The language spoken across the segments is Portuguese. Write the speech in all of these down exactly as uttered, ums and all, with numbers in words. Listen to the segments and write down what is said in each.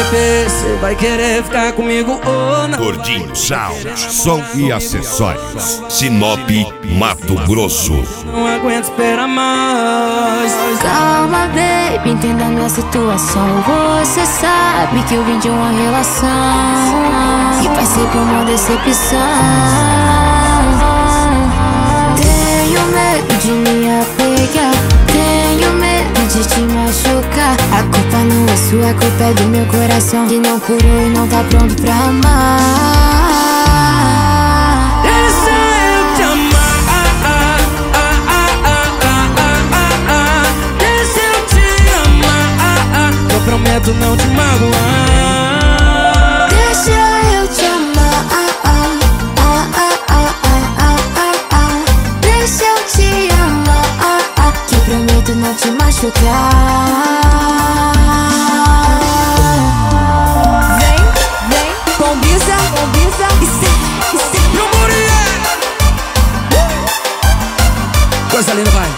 bebê, cê vai querer ficar comigo ou não? Gordinho Sound, som e acessórios. Sinop, Mato Grosso. Não aguento esperar mais. Calma, baby, entenda a minha situação. Você sabe que eu vim de uma relação que passei por uma decepção. Tenho medo de me apegar, tenho medo de te machucar. A culpa não é sua, a culpa é do meu coração, que não curou e não tá pronto pra amar. Deixa eu te amar, deixa eu te amar, eu prometo não te magoar. Deixa eu te amar, deixa eu te amar, que prometo não te machucar. Vem, vem, combisa, combisa, isso, isso. Meu Muriel! Coisa linda, vai.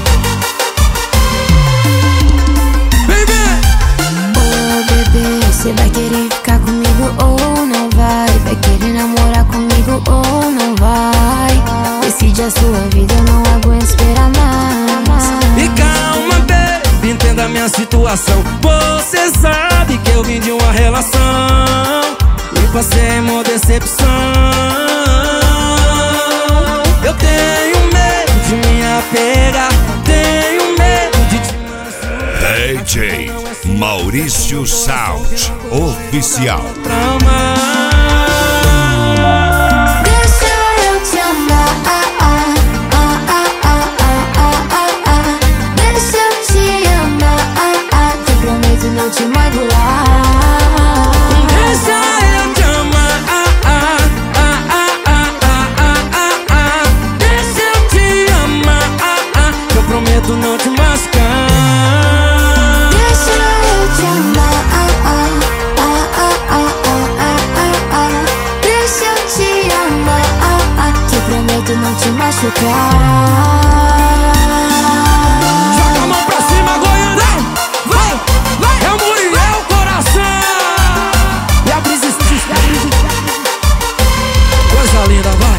Baby! Ô bebê, cê vai querer ficar comigo ou não vai? Vai querer namorar comigo ou não vai? Decide a sua vida, eu não aguento esperar mais. E calma, baby, entenda a minha situação. Você sabe que eu vim de uma relação e passei uma decepção. Eu tenho medo de me apegar, tenho medo de te D J Maurício Sound, oficial. amar. Deixa eu te amar, deixa eu te amar, que prometo não te magoar. Deixa eu te amar, deixa eu te amar, que eu prometo não te machucar. Deixa eu te amar, deixa eu te amar, que prometo não te machucar. Joga a mão pra cima, Goiânia! Vai, vai! É o Muriel, coração! E a brisa estica, a brisa estica. Coisa linda, vai!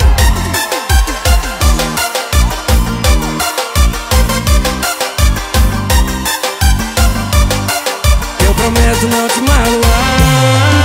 Eu prometo não te magoar.